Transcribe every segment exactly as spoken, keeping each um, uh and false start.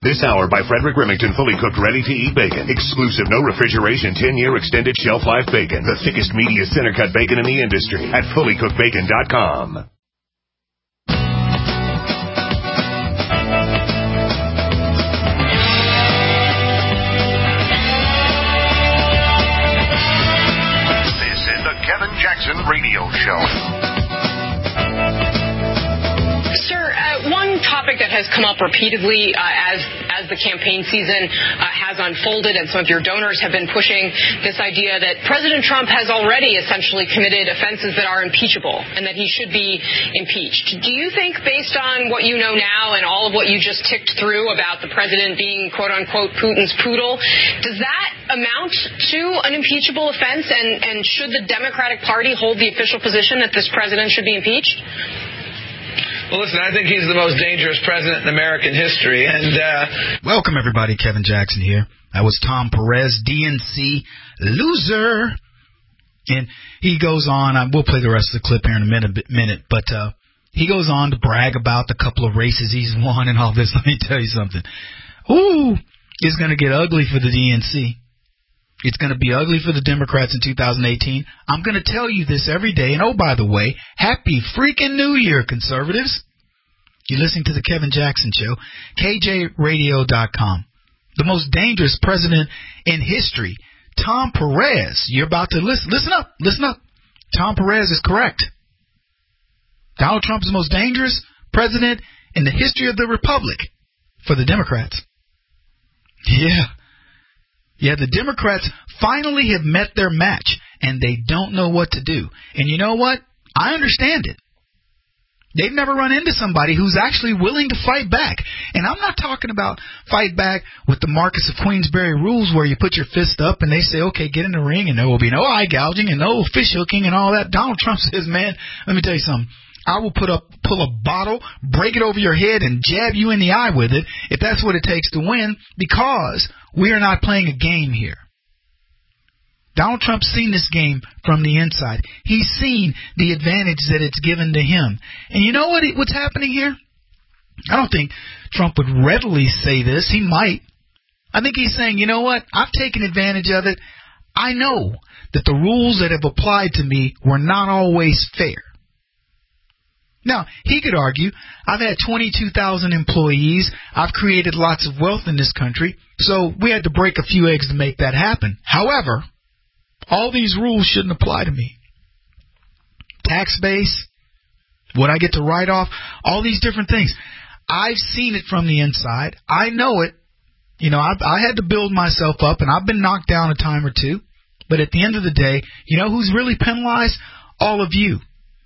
This hour by Frederick Remington, fully cooked, ready-to-eat bacon. Exclusive, no refrigeration, ten-year extended shelf life bacon. The thickest, meatiest, center-cut bacon in the industry at fully cooked bacon dot com. This is the Kevin Jackson Radio Show. Sir, uh, one topic that has come up repeatedly uh, as as the campaign season uh, has unfolded, and some of your donors have been pushing this idea that President Trump has already essentially committed offenses that are impeachable and that he should be impeached. Do you think, based on what you know now and all of what you just ticked through about the president being, quote-unquote, Putin's poodle, does that amount to an impeachable offense, and, and should the Democratic Party hold the official position that this president should be impeached? Well, listen, I think he's the most dangerous president in American history. And uh... Welcome, everybody. Kevin Jackson here. That was Tom Perez, D N C loser. And he goes on. I, we'll play the rest of the clip here in a minute. minute but uh, he goes on to brag about the couple of races he's won and all this. Let me tell you something. Ooh, it's going to get ugly for the D N C. It's going to be ugly for the Democrats in two thousand eighteen. I'm going to tell you this every day. And, oh, by the way, happy freaking New Year, conservatives. You're listening to the Kevin Jackson Show, K J radio dot com. The most dangerous president in history, Tom Perez. You're about to listen. Listen up. Listen up. Tom Perez is correct. Donald Trump is the most dangerous president in the history of the republic for the Democrats. Yeah. Yeah, the Democrats finally have met their match, and they don't know what to do. And you know what? I understand it. They've never run into somebody who's actually willing to fight back. And I'm not talking about fight back with the Marcus of Queensberry rules where you put your fist up and they say, okay, get in the ring, and there will be no eye gouging and no fish hooking and all that. Donald Trump says, man, let me tell you something. I will put up, pull a bottle, break it over your head, and jab you in the eye with it if that's what it takes to win, because we are not playing a game here. Donald Trump's seen this game from the inside. He's seen the advantage that it's given to him. And you know what? What's happening here? I don't think Trump would readily say this. He might. I think he's saying, you know what? I've taken advantage of it. I know that the rules that have applied to me were not always fair. Now, he could argue, I've had twenty-two thousand employees. I've created lots of wealth in this country. So we had to break a few eggs to make that happen. However, all these rules shouldn't apply to me. Tax base, what I get to write off, all these different things. I've seen it from the inside. I know it. You know, I, I had to build myself up, and I've been knocked down a time or two. But at the end of the day, you know who's really penalized? All of you.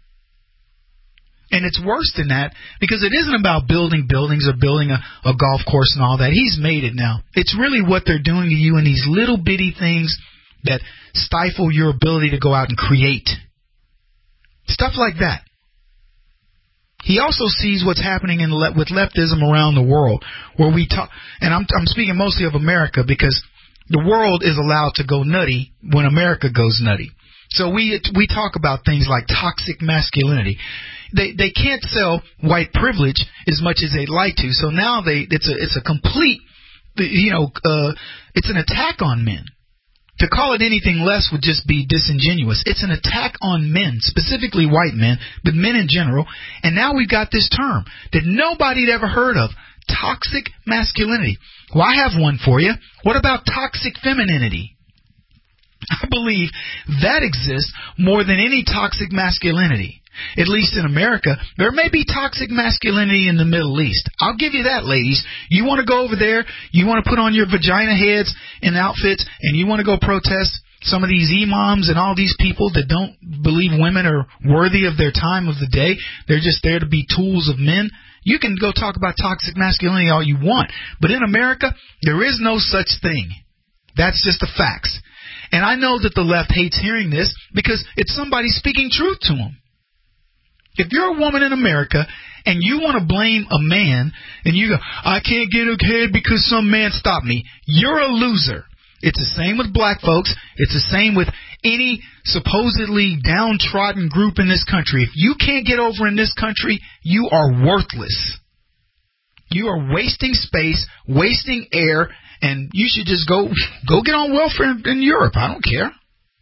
And it's worse than that, because it isn't about building buildings or building a, a golf course and all that. He's made it now. It's really what they're doing to you in these little bitty things that stifle your ability to go out and create. Stuff like that. He also sees what's happening in le- with leftism around the world, where we talk, and I'm, I'm speaking mostly of America, because the world is allowed to go nutty when America goes nutty. So we we talk about things like toxic masculinity. They they can't sell white privilege as much as they'd like to. So now they it's a it's a complete, you know, uh, it's an attack on men. To call it anything less would just be disingenuous. It's an attack on men, specifically white men, but men in general. And now we've got this term that nobody had ever heard of, toxic masculinity. Well, I have one for you. What about toxic femininity? I believe that exists more than any toxic masculinity. At least in America. There may be toxic masculinity in the Middle East. I'll give you that, ladies. You want to go over there, you want to put on your vagina heads and outfits, and you want to go protest some of these imams and all these people that don't believe women are worthy of their time of the day. They're just there to be tools of men. You can go talk about toxic masculinity all you want. But in America, there is no such thing. That's just the facts. And I know that the left hates hearing this because it's somebody speaking truth to them. If you're a woman in America and you want to blame a man and you go, I can't get ahead because some man stopped me, you're a loser. It's the same with black folks. It's the same with any supposedly downtrodden group in this country. If you can't get over in this country, you are worthless. You are wasting space, wasting air, and you should just go go get on welfare in, in Europe. I don't care.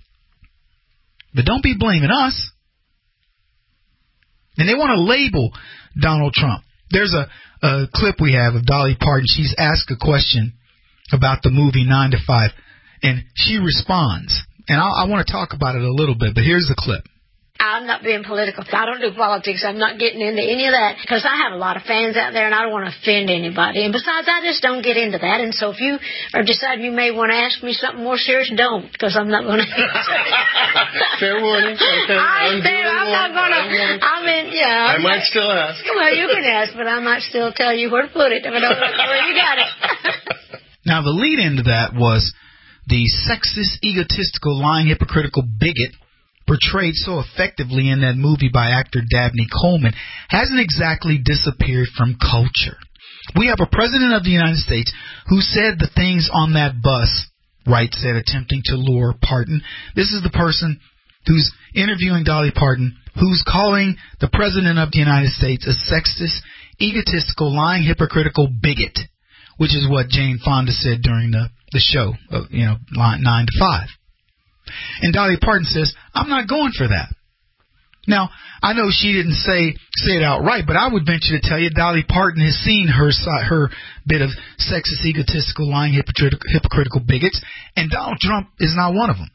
But don't be blaming us. And they want to label Donald Trump. There's a, a clip we have of Dolly Parton. She's asked a question about the movie nine to five, and she responds. And I, I want to talk about it a little bit, but here's the clip. I'm not being political. I don't do politics. I'm not getting into any of that because I have a lot of fans out there and I don't want to offend anybody. And besides, I just don't get into that. And so if you are deciding you may want to ask me something more serious, don't, because I'm not going to answer it. Fair warning. Okay. I, I'm, I'm not going to. I mean, yeah. I might still ask. Well, you can ask, but I might still tell you where to put it if I don't know where you got it. Now, the lead into that was the sexist, egotistical, lying, hypocritical bigot portrayed so effectively in that movie by actor Dabney Coleman hasn't exactly disappeared from culture. We have a president of the United States who said the things on that bus, Wright said, attempting to lure Parton. This is the person who's interviewing Dolly Parton, who's calling the president of the United States a sexist, egotistical, lying, hypocritical bigot, which is what Jane Fonda said during the, the show, of, you know, nine to five. And Dolly Parton says, I'm not going for that. Now, I know she didn't say say it outright, but I would venture to tell you Dolly Parton has seen her her bit of sexist, egotistical, lying, hypocritical, hypocritical bigots, and Donald Trump is not one of them.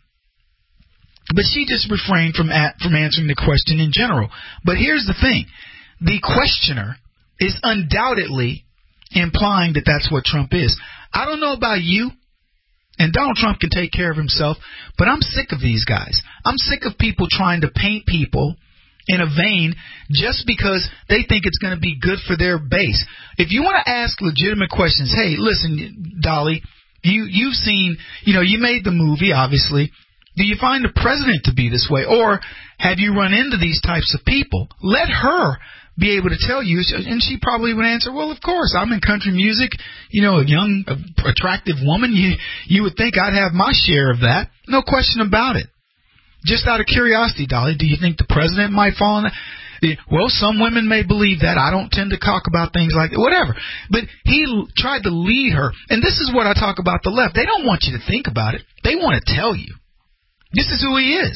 But she just refrained from at, from answering the question in general. But here's the thing. The questioner is undoubtedly implying that that's what Trump is. I don't know about you. And Donald Trump can take care of himself, but I'm sick of these guys. I'm sick of people trying to paint people in a vein just because they think it's going to be good for their base. If you want to ask legitimate questions, hey, listen, Dolly, you, you've seen, you know, you made the movie, obviously. Do you find the president to be this way? Or have you run into these types of people? Let her be able to tell you, and she probably would answer, well, of course, I'm in country music, you know, a young, attractive woman, you you would think I'd have my share of that. No question about it. Just out of curiosity, Dolly, do you think the president might fall in that? Well, some women may believe that. I don't tend to talk about things like that, whatever. But he tried to lead her, and this is what I talk about the left. They don't want you to think about it. They want to tell you. This is who he is.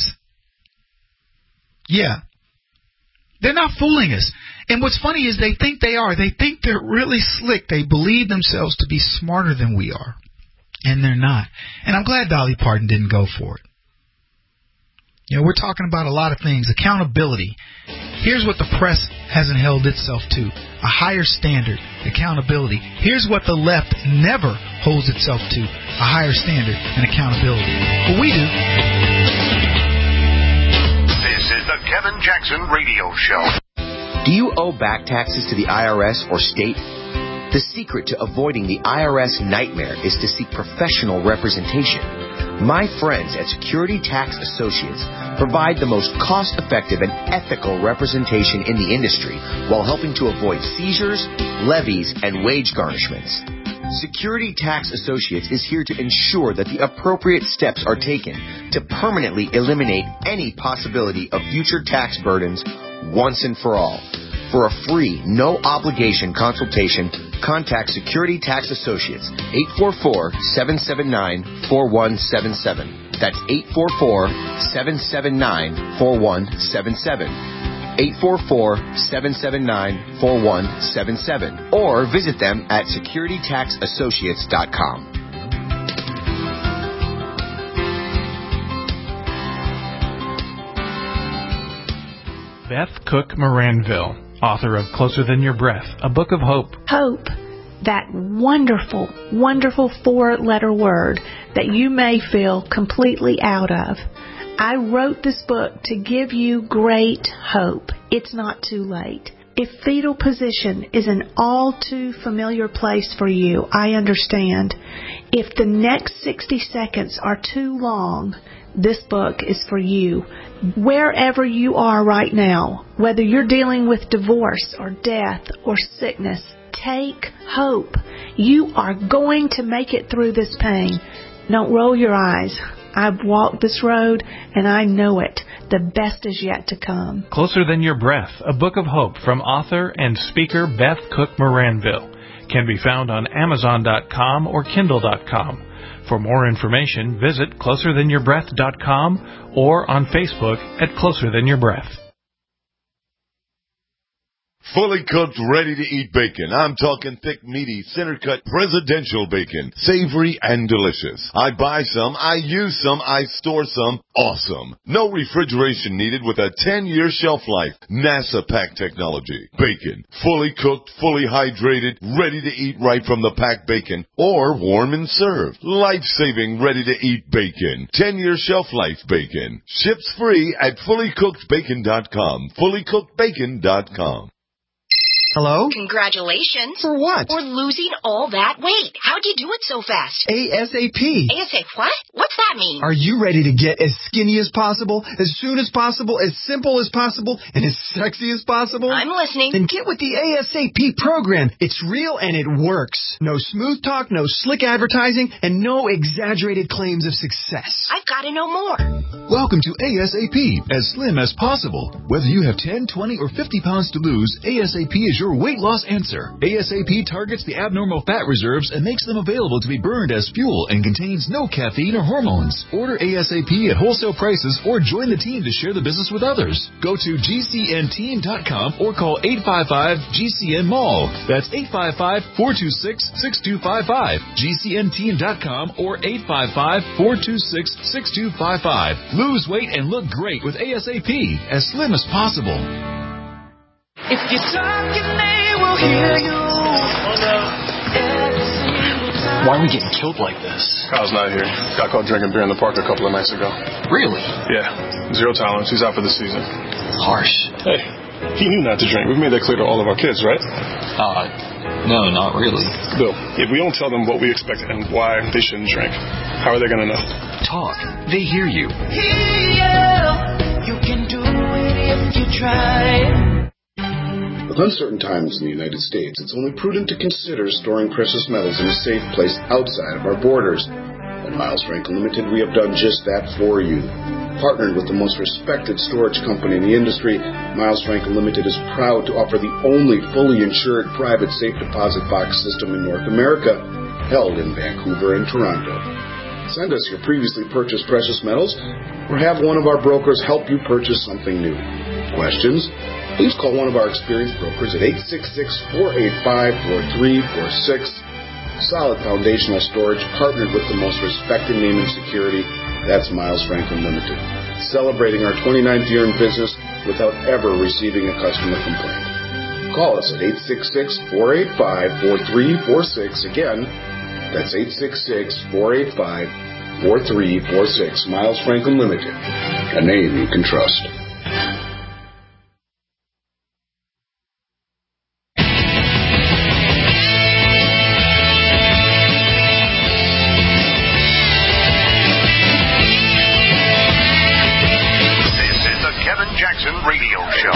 Yeah. They're not fooling us. And what's funny is they think they are. They think they're really slick. They believe themselves to be smarter than we are. And they're not. And I'm glad Dolly Parton didn't go for it. You know, we're talking about a lot of things. Accountability. Here's what the press hasn't held itself to. A higher standard. Accountability. Here's what the left never holds itself to. A higher standard and accountability. But we do. This is the Kevin Jackson Radio Show. Do you owe back taxes to the I R S or state? The secret to avoiding the I R S nightmare is to seek professional representation. My friends at Security Tax Associates provide the most cost-effective and ethical representation in the industry while helping to avoid seizures, levies, and wage garnishments. Security Tax Associates is here to ensure that the appropriate steps are taken to permanently eliminate any possibility of future tax burdens once and for all. For a free, no-obligation consultation, contact Security Tax Associates, eight four four, seven seven nine, four one seven seven. That's eight four four, seven seven nine, four one seven seven. eight four four, seven seven nine, four one seven seven. Or visit them at security tax associates dot com. Beth Cook Moranville, author of Closer Than Your Breath, a book of hope. Hope, that wonderful, wonderful four-letter word that you may feel completely out of. I wrote this book to give you great hope. It's not too late. If fetal position is an all too familiar place for you, I understand. If the next sixty seconds are too long, this book is for you. Wherever you are right now, whether you're dealing with divorce or death or sickness, take hope. You are going to make it through this pain. Don't roll your eyes. I've walked this road and I know it. The best is yet to come. Closer Than Your Breath, a book of hope from author and speaker Beth Cook Moranville. can be found on Amazon dot com or Kindle dot com. For more information, visit closer than your breath dot com or on Facebook at Closer Than Your Breath. Fully cooked, ready-to-eat bacon. I'm talking thick, meaty, center-cut presidential bacon. Savory and delicious. I buy some, I use some, I store some. Awesome. No refrigeration needed with a ten-year shelf life. NASA pack technology. Bacon. Fully cooked, fully hydrated, ready to eat right from the packed bacon or warm and served. Life-saving, ready-to-eat bacon. ten-year shelf life bacon. Ships free at fully cooked bacon dot com. fully cooked bacon dot com. Hello? Congratulations. For what? For losing all that weight. How'd you do it so fast? ASAP. ASAP what? What's that mean? Are you ready to get as skinny as possible, as soon as possible, as simple as possible, and as sexy as possible? I'm listening. Then get with the ASAP program. It's real and it works. No smooth talk, no slick advertising, and no exaggerated claims of success. I've got to know more. Welcome to ASAP, as slim as possible. Whether you have ten, twenty, or fifty pounds to lose, ASAP is your weight loss answer. ASAP targets the abnormal fat reserves and makes them available to be burned as fuel and contains no caffeine or hormones. Order ASAP at wholesale prices or join the team to share the business with others. Go to G C N team dot com or call eight five five G C N mall. That's eight five five, four two six, six two five five. G C N team dot com or eight five five, four two six, six two five five. Lose weight and look great with ASAP, as slim as possible. If you're talking, they will hear you. Oh, no. Why are we getting killed like this? Kyle's not here. Got caught drinking beer in the park a couple of nights ago. Really? Yeah. Zero tolerance. He's out for the season. Harsh. Hey, he knew not to drink. We've made that clear to all of our kids, right? Uh, no, not really. Bill, if we don't tell them what we expect and why they shouldn't drink, how are they going to know? Talk. They hear you. Hear you. You can do it if you try. With uncertain times in the United States, it's only prudent to consider storing precious metals in a safe place outside of our borders. At Miles Franklin Limited, we have done just that for you. Partnered with the most respected storage company in the industry, Miles Franklin Limited is proud to offer the only fully insured private safe deposit box system in North America, held in Vancouver and Toronto. Send us your previously purchased precious metals, or have one of our brokers help you purchase something new. Questions? Please call one of our experienced brokers at eight six six, four eight five, four three four six. Solid foundational storage, partnered with the most respected name in security. That's Miles Franklin Limited. Celebrating our twenty-ninth year in business without ever receiving a customer complaint. Call us at eight six six, four eight five, four three four six. Again, that's eight six six, four eight five, four three four six. Miles Franklin Limited, a name you can trust. Radio Show.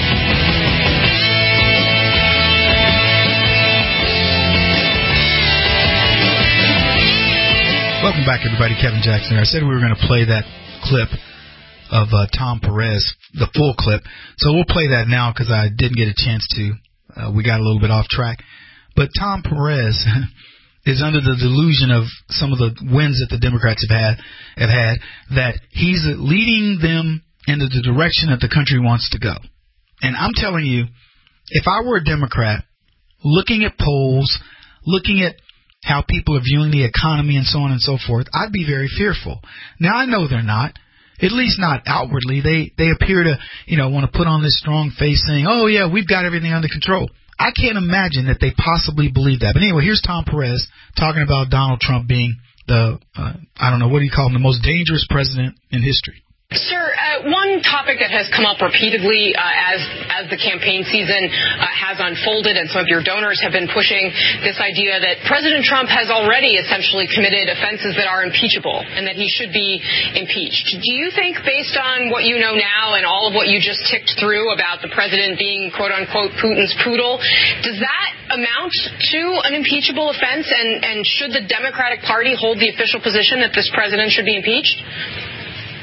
Welcome back, everybody. Kevin Jackson here. I said we were going to play that clip of uh, Tom Perez, the full clip. So we'll play that now because I didn't get a chance to. Uh, we got a little bit off track. But Tom Perez is under the delusion of some of the wins that the Democrats have had, have had that he's leading them into the direction that the country wants to go. And I'm telling you, if I were a Democrat, looking at polls, looking at how people are viewing the economy and so on and so forth, I'd be very fearful. Now, I know they're not, at least not outwardly. They they appear to, you know, want to put on this strong face saying, oh, yeah, we've got everything under control. I can't imagine that they possibly believe that. But anyway, here's Tom Perez talking about Donald Trump being the, uh, I don't know, what do you call him, the most dangerous president in history. Sir, uh, one topic that has come up repeatedly uh, as as the campaign season uh, has unfolded, and some of your donors have been pushing this idea that President Trump has already essentially committed offenses that are impeachable and that he should be impeached. Do you think, based on what you know now and all of what you just ticked through about the president being, quote-unquote, Putin's poodle, does that amount to an impeachable offense, and, and should the Democratic Party hold the official position that this president should be impeached?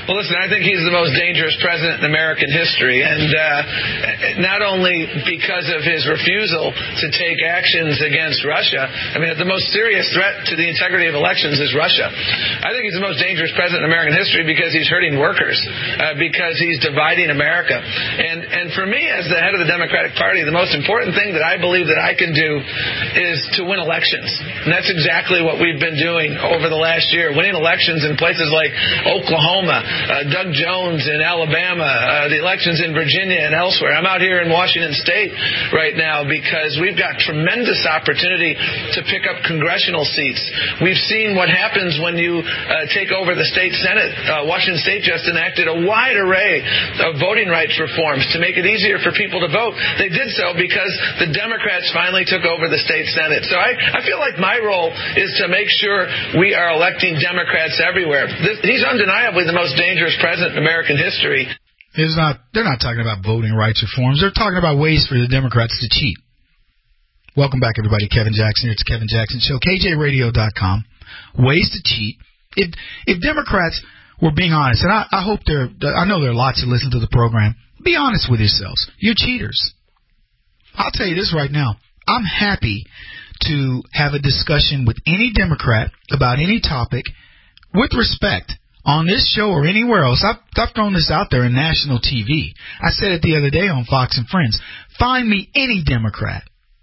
Well, listen, I think he's the most dangerous president in American history, and uh, not only because of his refusal to take actions against Russia. I mean, the most serious threat to the integrity of elections is Russia. I think he's the most dangerous president in American history because he's hurting workers, uh, because he's dividing America. And and for me, as the head of the Democratic Party, the most important thing that I believe that I can do is to win elections. And that's exactly what we've been doing over the last year, winning elections in places like Oklahoma, uh, Doug Jones in Alabama, uh, the elections in Virginia and elsewhere. I'm out here in Washington State right now because we've got tremendous opportunity to pick up congressional seats. We've seen what happens when you uh, take over the state Senate. Uh, Washington State just enacted a wide array of voting rights reforms to make it easier for people to vote. They did so because the Democrats finally took over the state Senate. So I, I feel like my role is to make sure we are electing Democrats everywhere. This, he's undeniably the most dangerous president in American history. It's not, they're not talking about voting rights reforms. They're talking about ways for the Democrats to cheat. Welcome back, everybody. Kevin Jackson here. It's Kevin Jackson Show. K J radio dot com. Ways to cheat. If if Democrats were being honest, and I, I hope they're, I know there are lots that listen to the program. Be honest with yourselves. You're cheaters. I'll tell you this right now. I'm happy to have a discussion with any Democrat about any topic with respect on this show or anywhere else. I've, I've thrown this out there in national T V. I said it the other day on Fox and Friends. Find me any Democrat.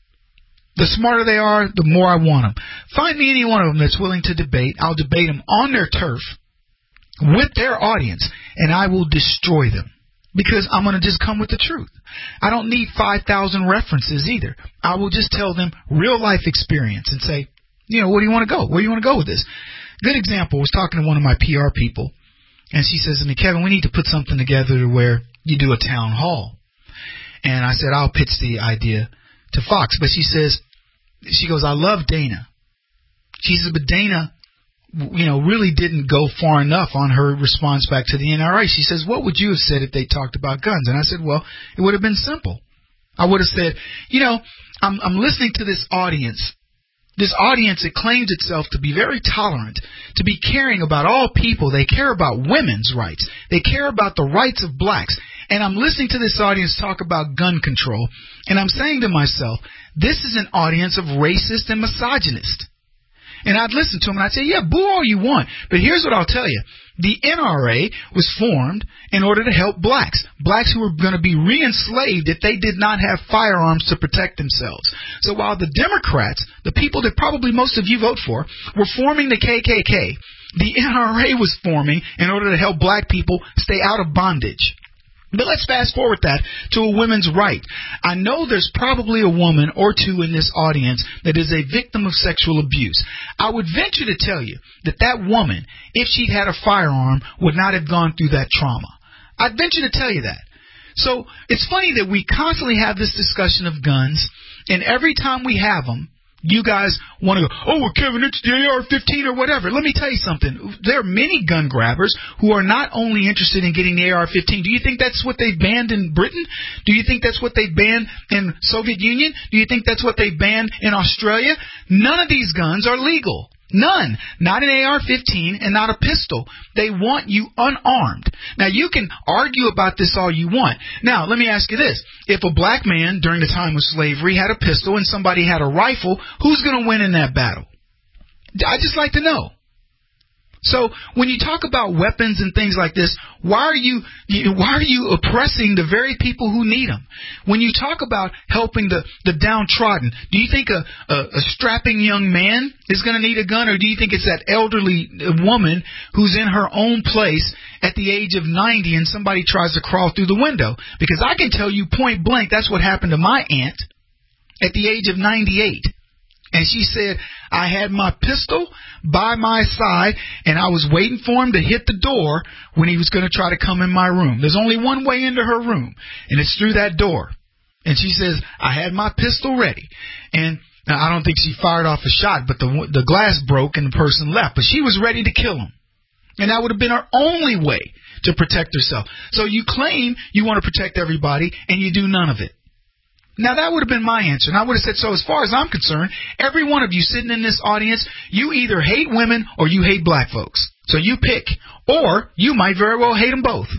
The smarter they are, the more I want them. Find me any one of them that's willing to debate. I'll debate them on their turf with their audience, and I will destroy them. Because I'm going to just come with the truth. I don't need five thousand references either. I will just tell them real life experience and say, you know, where do you want to go? Where do you want to go with this? Good example, I was talking to one of my P R people, and she says to me, Kevin, we need to put something together to where you do a town hall. And I said, I'll pitch the idea to Fox. But she says, she goes, I love Dana. She says, but Dana, you know, really didn't go far enough on her response back to the N R A. She says, what would you have said if they talked about guns? And I said, well, it would have been simple. I would have said, you know, I'm, I'm listening to this audience. This audience, it claims itself to be very tolerant, to be caring about all people. They care about women's rights. They care about the rights of blacks. And I'm listening to this audience talk about gun control. And I'm saying to myself, this is an audience of racist and misogynist. And I'd listen to him and I'd say, yeah, boo all you want. But here's what I'll tell you. The N R A was formed in order to help blacks. Blacks who were going to be re-enslaved if they did not have firearms to protect themselves. So while the Democrats, the people that probably most of you vote for, were forming the K K K, the N R A was forming in order to help black people stay out of bondage. But let's fast forward that to a women's right. I know there's probably a woman or two in this audience that is a victim of sexual abuse. I would venture to tell you that that woman, if she'd had a firearm, would not have gone through that trauma. I'd venture to tell you that. So it's funny that we constantly have this discussion of guns, and every time we have them, you guys want to go, oh, well, Kevin, it's the A R fifteen or whatever. Let me tell you something. There are many gun grabbers who are not only interested in getting the A R fifteen. Do you think that's what they banned in Britain? Do you think that's what they banned in Soviet Union? Do you think that's what they banned in Australia? None of these guns are legal. None. Not an A R fifteen and not a pistol. They want you unarmed. Now, you can argue about this all you want. Now, let me ask you this. If a black man during the time of slavery had a pistol and somebody had a rifle, who's going to win in that battle? I'd just like to know. So when you talk about weapons and things like this, why are you why are you oppressing the very people who need them? When you talk about helping the, the downtrodden, do you think a, a, a strapping young man is going to need a gun, or do you think it's that elderly woman who's in her own place at the age of ninety and somebody tries to crawl through the window? Because I can tell you point blank that's what happened to my aunt at the age of ninety-eight. And she said, I had my pistol by my side, and I was waiting for him to hit the door when he was going to try to come in my room. There's only one way into her room, and it's through that door. And she says, I had my pistol ready. And now, I don't think she fired off a shot, but the the glass broke and the person left. But she was ready to kill him. And that would have been her only way to protect herself. So you claim you want to protect everybody, and you do none of it. Now, that would have been my answer. And I would have said, so as far as I'm concerned, every one of you sitting in this audience, you either hate women or you hate black folks. So you pick, or you might very well hate them both.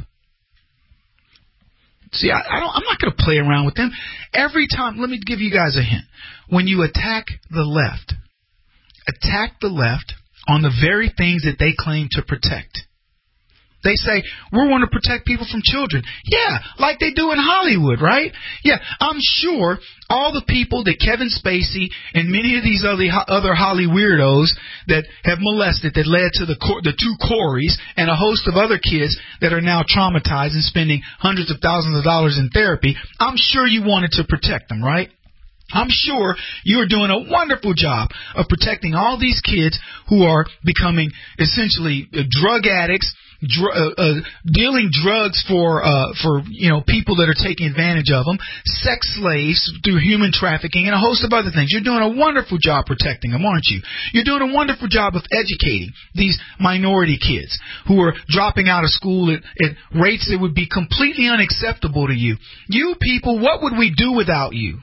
See, I, I don't, I'm not going to play around with them. Every time, let me give you guys a hint. When you attack the left, attack the left on the very things that they claim to protect. They say, we want to protect people from children. Yeah, like they do in Hollywood, right? Yeah, I'm sure all the people that Kevin Spacey and many of these other other Holly weirdos that have molested, that led to the the two Coreys and a host of other kids that are now traumatized and spending hundreds of thousands of dollars in therapy, I'm sure you wanted to protect them, right? I'm sure you're doing a wonderful job of protecting all these kids who are becoming essentially drug addicts, dr- uh, uh, dealing drugs for uh, for you know people that are taking advantage of them, sex slaves through human trafficking, and a host of other things. You're doing a wonderful job protecting them, aren't you? You're doing a wonderful job of educating these minority kids who are dropping out of school at, at rates that would be completely unacceptable to you. You people, what would we do without you?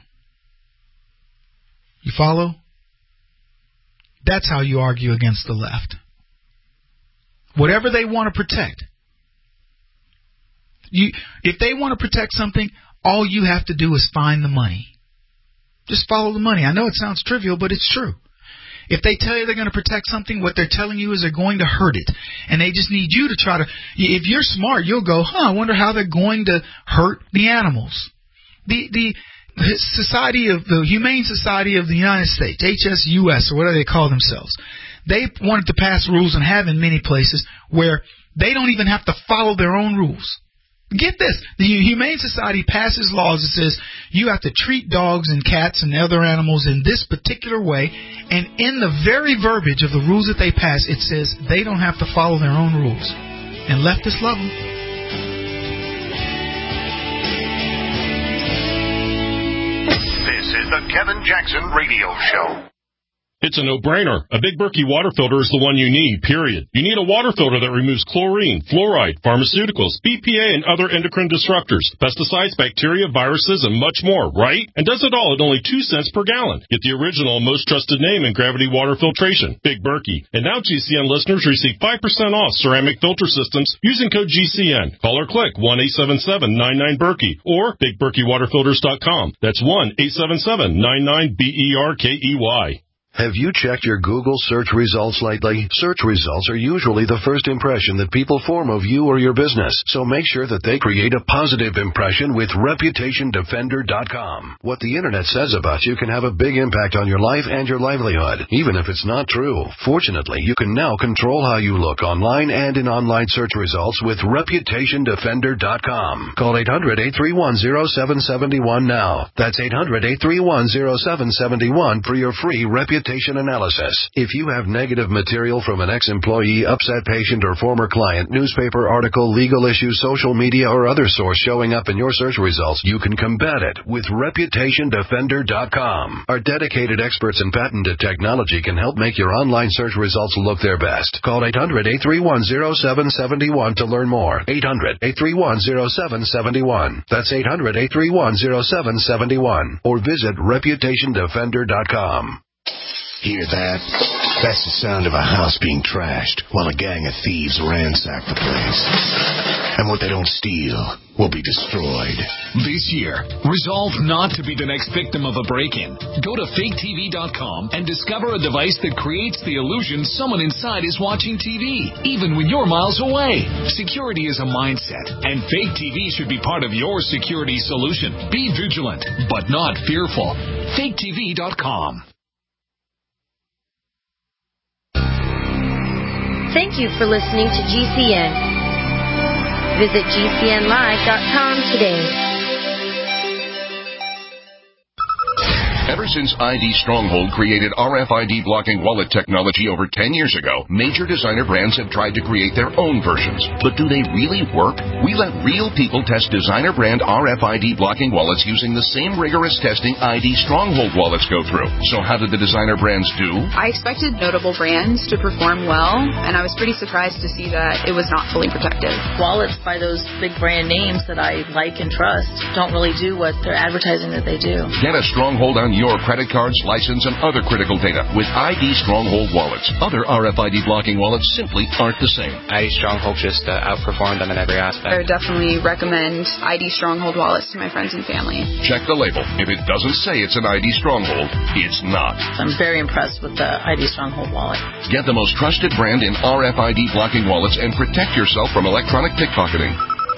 You follow? That's how you argue against the left. Whatever they want to protect. You, if they want to protect something, all you have to do is find the money. Just follow the money. I know it sounds trivial, but it's true. If they tell you they're going to protect something, what they're telling you is they're going to hurt it. And they just need you to try to... If you're smart, you'll go, huh, I wonder how they're going to hurt the animals. The... the Society of the Humane Society of the United States, H S U S, or whatever they call themselves, they wanted to pass rules and have in many places where they don't even have to follow their own rules. Get this, the Humane Society passes laws that says you have to treat dogs and cats and other animals in this particular way, and in the very verbiage of the rules that they pass, it says they don't have to follow their own rules. And leftists love them. This is the Kevin Jackson Radio Show. It's a no-brainer. A Big Berkey water filter is the one you need, period. You need a water filter that removes chlorine, fluoride, pharmaceuticals, B P A, and other endocrine disruptors, pesticides, bacteria, viruses, and much more, right? And does it all at only two cents per gallon. Get the original, most trusted name in gravity water filtration, Big Berkey. And now G C N listeners receive five percent off ceramic filter systems using code G C N. Call or click one eight seven seven nine nine Berkey or big berkey water filters dot com. That's one eight seven seven nine nine B E R K E Y. Have you checked your Google search results lately? Search results are usually the first impression that people form of you or your business, so make sure that they create a positive impression with reputation defender dot com. What the internet says about you can have a big impact on your life and your livelihood, even if it's not true. Fortunately, you can now control how you look online and in online search results with reputation defender dot com. Call eight hundred eight three one zero seven seven one now. That's eight hundred eight three one zero seven seven one for your free reputation analysis. If you have negative material from an ex-employee, upset patient, or former client, newspaper article, legal issue, social media, or other source showing up in your search results, you can combat it with reputation defender dot com. Our dedicated experts in patented technology can help make your online search results look their best. Call eight hundred eight three one zero seven seven one to learn more. eight hundred eight three one zero seven seven one. That's eight hundred eight three one zero seven seven one. Or visit reputation defender dot com. Hear that? That's the sound of a house being trashed while a gang of thieves ransack the place. And what they don't steal will be destroyed. This year, resolve not to be the next victim of a break-in. Go to fake T V dot com and discover a device that creates the illusion someone inside is watching T V, even when you're miles away. Security is a mindset, and Fake T V should be part of your security solution. Be vigilant, but not fearful. fake T V dot com. Thank you for listening to G C N. Visit G C N live dot com today. Ever since I D Stronghold created R F I D blocking wallet technology over ten years ago, major designer brands have tried to create their own versions. But do they really work? We let real people test designer brand R F I D blocking wallets using the same rigorous testing I D Stronghold wallets go through. So how did the designer brands do? I expected notable brands to perform well, and I was pretty surprised to see that it was not fully protected. Wallets by those big brand names that I like and trust don't really do what they're advertising that they do. Get a Stronghold on your credit cards, license, and other critical data with I D Stronghold wallets. Other R F I D blocking wallets simply aren't the same. I D Stronghold just uh, outperformed them in every aspect. I would definitely recommend I D Stronghold wallets to my friends and family. Check the label. If it doesn't say it's an I D Stronghold, it's not. I'm very impressed with the I D Stronghold wallet. Get the most trusted brand in R F I D blocking wallets and protect yourself from electronic pickpocketing.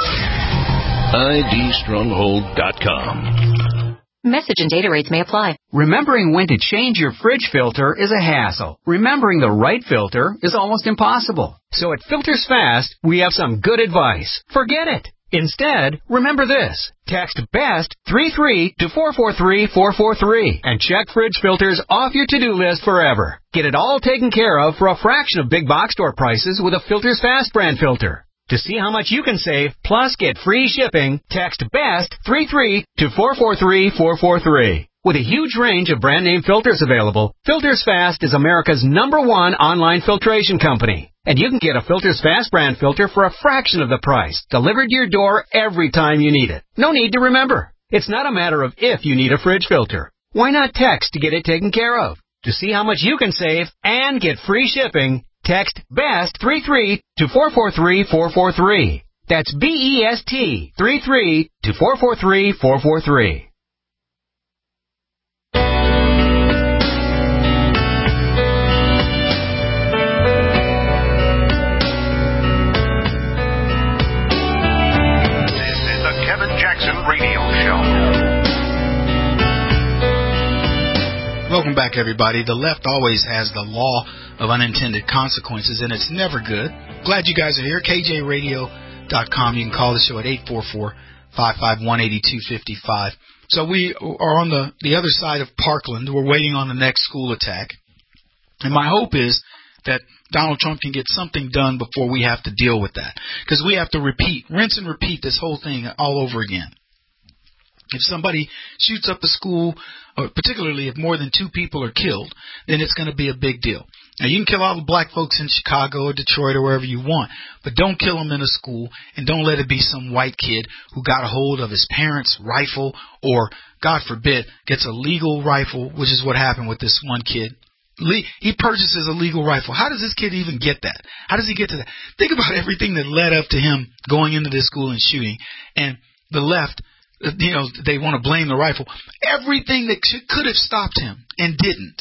I D Stronghold dot com. Message and data rates may apply. Remembering when to change your fridge filter is a hassle. Remembering the right filter is almost impossible. So at Filters Fast, we have some good advice. Forget it. Instead, remember this. Text BEST three three to four four three four four three and check fridge filters off your to-do list forever. Get it all taken care of for a fraction of big box store prices with a Filters Fast brand filter. To see how much you can save, plus get free shipping, text BEST three three to four four three four four three. With a huge range of brand name filters available, Filters Fast is America's number one online filtration company. And you can get a Filters Fast brand filter for a fraction of the price, delivered to your door every time you need it. No need to remember. It's not a matter of if you need a fridge filter. Why not text to get it taken care of? To see how much you can save and get free shipping, text BEST three three to four four three four four three. That's B E S T three three to four four three four four three. This is the Kevin Jackson Radio Show. Welcome back, everybody. The left always has the law of unintended consequences, and it's never good. Glad you guys are here. K J radio dot com. You can call the show at eight four four, five five one, eight two five five. So we are on the, the other side of Parkland. We're waiting on the next school attack. And my hope is that Donald Trump can get something done before we have to deal with that. Because we have to repeat, rinse and repeat this whole thing all over again. If somebody shoots up a school, or particularly if more than two people are killed, then it's going to be a big deal. Now, you can kill all the black folks in Chicago or Detroit or wherever you want, but don't kill them in a school, and don't let it be some white kid who got a hold of his parents' rifle or, God forbid, gets a legal rifle, which is what happened with this one kid. He purchases a legal rifle. How does this kid even get that? How does he get to that? Think about everything that led up to him going into this school and shooting, and the left, you know, they want to blame the rifle. Everything that could have stopped him and didn't.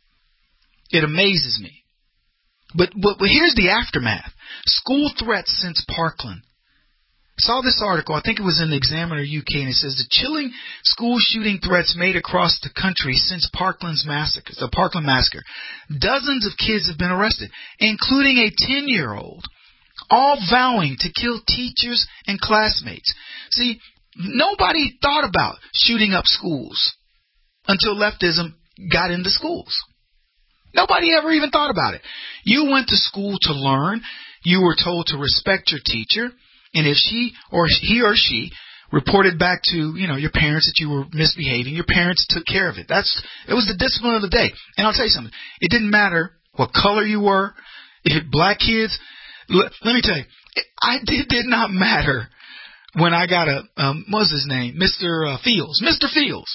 It amazes me. But, but, but here's the aftermath. School threats since Parkland. Saw this article, I think it was in the Examiner U K, and it says the chilling school shooting threats made across the country since Parkland's massacre, the Parkland massacre. Dozens of kids have been arrested, including a ten-year-old, all vowing to kill teachers and classmates. See, nobody thought about shooting up schools until leftism got into schools. Nobody ever even thought about it. You went to school to learn. You were told to respect your teacher. And if she or he or she reported back to, you know, your parents that you were misbehaving, your parents took care of it. That's it was the discipline of the day. And I'll tell you something. It didn't matter what color you were. If black kids, let, let me tell you, I it did not matter when I got a um, what was his name, Mister Uh, Fields, Mister Fields.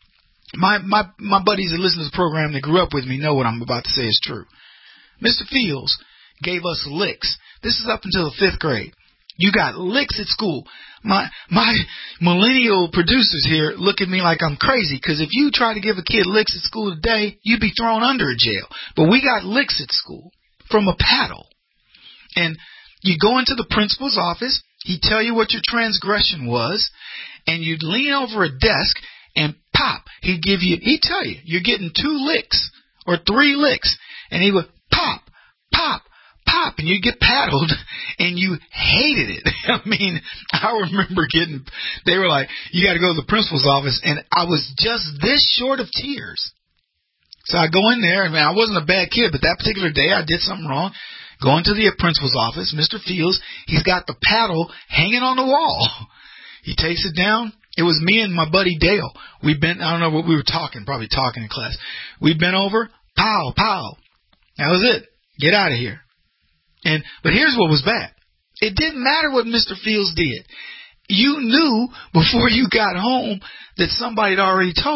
My my my buddies that listen to the program that grew up with me know what I'm about to say is true. Mister Fields gave us licks. This is up until the fifth grade. You got licks at school. My my millennial producers here look at me like I'm crazy, because if you try to give a kid licks at school today, you'd be thrown under a jail. But we got licks at school from a paddle. And you go into the principal's office, he'd tell you what your transgression was, and you'd lean over a desk and pop. He'd give you, he'd tell you, you're getting two licks or three licks. And he would pop, pop, pop, and you get paddled, and you hated it. I mean, I remember getting, they were like, you got to go to the principal's office, and I was just this short of tears. So I go in there, I mean, I wasn't a bad kid, but that particular day I did something wrong. Go into the principal's office, Mister Fields, he's got the paddle hanging on the wall. He takes it down. It was me and my buddy Dale. We've been, I don't know what we were talking, probably talking in class. We'd been over, pow, pow. That was it. Get out of here. And but here's what was bad. It didn't matter what Mister Fields did. You knew before you got home that somebody had already told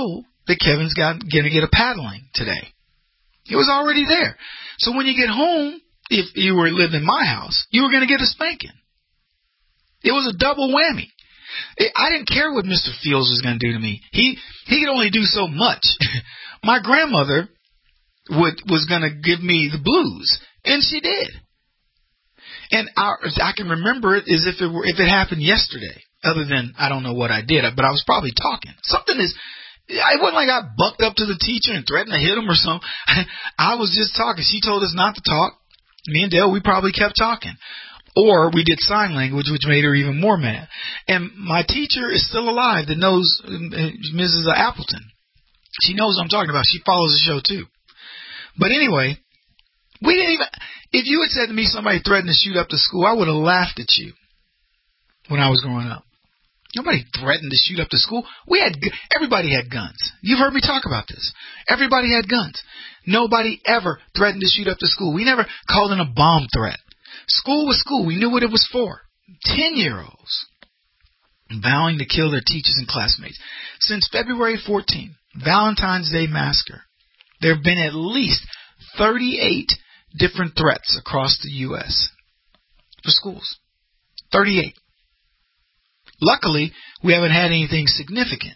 that Kevin's got going to get a paddling today. It was already there. So when you get home, if you were living in my house, you were going to get a spanking. It was a double whammy. I didn't care what Mister Fields was going to do to me. He he could only do so much. My grandmother would was going to give me the blues, and she did. And I, I can remember it as if it were if it happened yesterday. Other than I don't know what I did, but I was probably talking. Something is. It wasn't like I bucked up to the teacher and threatened to hit him or something. I was just talking. She told us not to talk. Me and Dale, we probably kept talking. Or we did sign language, which made her even more mad. And my teacher is still alive that knows Missus Appleton. She knows what I'm talking about. She follows the show, too. But anyway, we didn't even... If you had said to me somebody threatened to shoot up the school, I would have laughed at you when I was growing up. Nobody threatened to shoot up the school. We had everybody had guns. You've heard me talk about this. Everybody had guns. Nobody ever threatened to shoot up the school. We never called in a bomb threat. School was school. We knew what it was for. Ten-year-olds vowing to kill their teachers and classmates. Since February fourteenth, Valentine's Day massacre, there have been at least thirty-eight different threats across the U S for schools. thirty-eight. Luckily, we haven't had anything significant.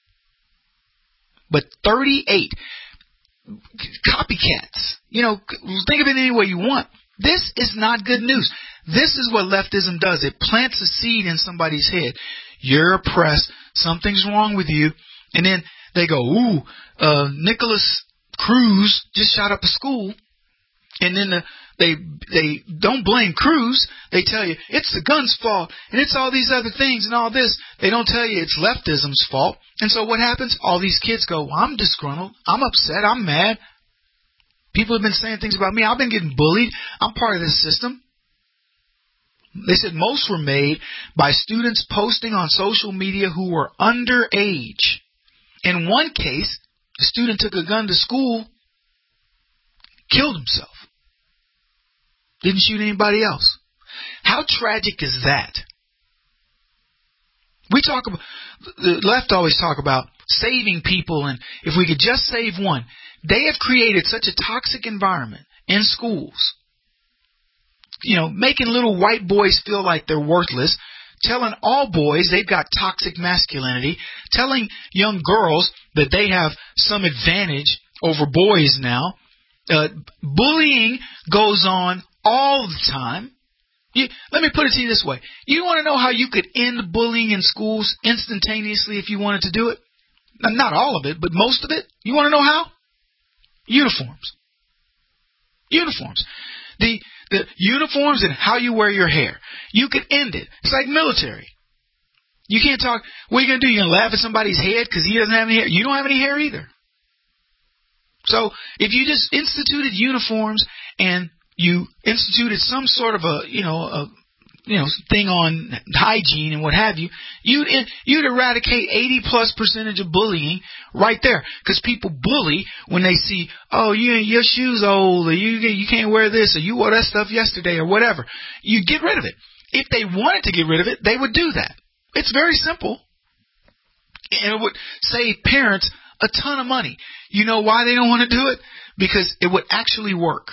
But thirty-eight copycats. You know, think of it any way you want. This is not good news. This is what leftism does. It plants a seed in somebody's head. You're oppressed. Something's wrong with you. And then they go, ooh, uh, Nicholas Cruz just shot up a school. And then the, they they don't blame Cruz. They tell you it's the gun's fault and it's all these other things and all this. They don't tell you it's leftism's fault. And so what happens? All these kids go, well, I'm disgruntled. I'm upset. I'm mad. People have been saying things about me. I've been getting bullied. I'm part of this system. They said most were made by students posting on social media who were underage. In one case, a student took a gun to school, killed himself. Didn't shoot anybody else. How tragic is that? We talk about, the left always talk about saving people, and if we could just save one. They have created such a toxic environment in schools. You know, making little white boys feel like they're worthless, telling all boys they've got toxic masculinity, telling young girls that they have some advantage over boys now. Uh, bullying goes on all the time. You, let me put it to you this way. You want to know how you could end bullying in schools instantaneously if you wanted to do it? Not all of it, but most of it. You want to know how? Uniforms. Uniforms. The the uniforms and how you wear your hair. You could end it. It's like military. You can't talk. What are you going to do? You're going to laugh at somebody's head because he doesn't have any hair? You don't have any hair either. So if you just instituted uniforms and you instituted some sort of a, you know, a, you know, thing on hygiene and what have you, you'd, you'd eradicate eighty plus percentage of bullying right there. Because people bully when they see, oh, you, your shoes old, or you, you can't wear this, or you wore that stuff yesterday, or whatever. You get rid of it. If they wanted to get rid of it, they would do that. It's very simple. And it would save parents a ton of money. You know why they don't want to do it? Because it would actually work.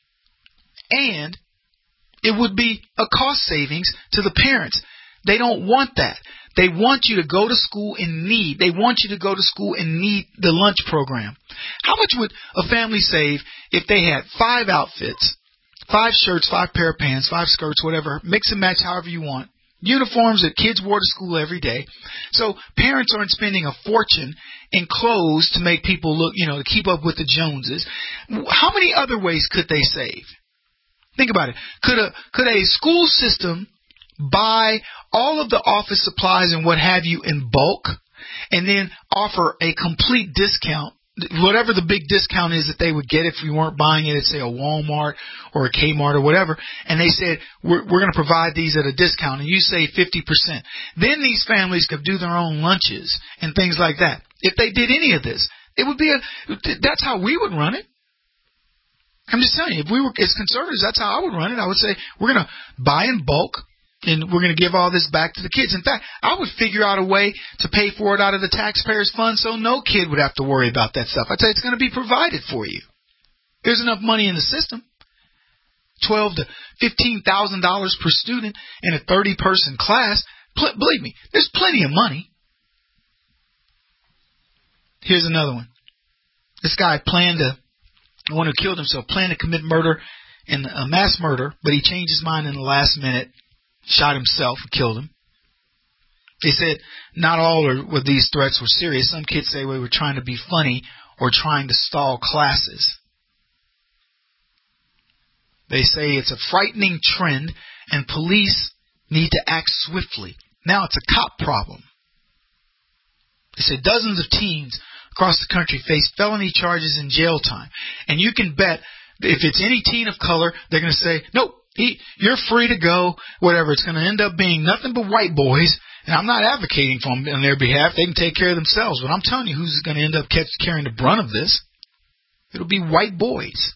And it would be a cost savings to the parents. They don't want that. They want you to go to school in need. They want you to go to school and need the lunch program. How much would a family save if they had five outfits, five shirts, five pair of pants, five skirts, whatever, mix and match however you want, uniforms that kids wore to school every day? So parents aren't spending a fortune in clothes to make people look, you know, to keep up with the Joneses. How many other ways could they save? Think about it. Could a could a school system buy all of the office supplies and what have you in bulk and then offer a complete discount, whatever the big discount is that they would get if you weren't buying it at, say, a Walmart or a Kmart or whatever, and they said, we're, we're going to provide these at a discount, and you save fifty percent. Then these families could do their own lunches and things like that. If they did any of this, it would be a, that's how we would run it. I'm just telling you, if we were as conservatives, that's how I would run it. I would say, we're going to buy in bulk. And we're going to give all this back to the kids. In fact, I would figure out a way to pay for it out of the taxpayers' fund so no kid would have to worry about that stuff. I tell you, it's going to be provided for you. There's enough money in the system. Twelve to fifteen thousand dollars per student in a thirty-person class. Pl- believe me, there's plenty of money. Here's another one. This guy planned to, the one who killed himself, planned to commit murder and a mass murder, but he changed his mind in the last minute, shot himself and killed him. They said not all of these threats were serious. Some kids say we were trying to be funny or trying to stall classes. They say it's a frightening trend and police need to act swiftly. Now it's a cop problem. They say dozens of teens across the country face felony charges and jail time. And you can bet if it's any teen of color, they're going to say, nope, he, you're free to go, whatever. It's going to end up being nothing but white boys. And I'm not advocating for them on their behalf. They can take care of themselves. But I'm telling you who's going to end up catch, carrying the brunt of this. It'll be white boys.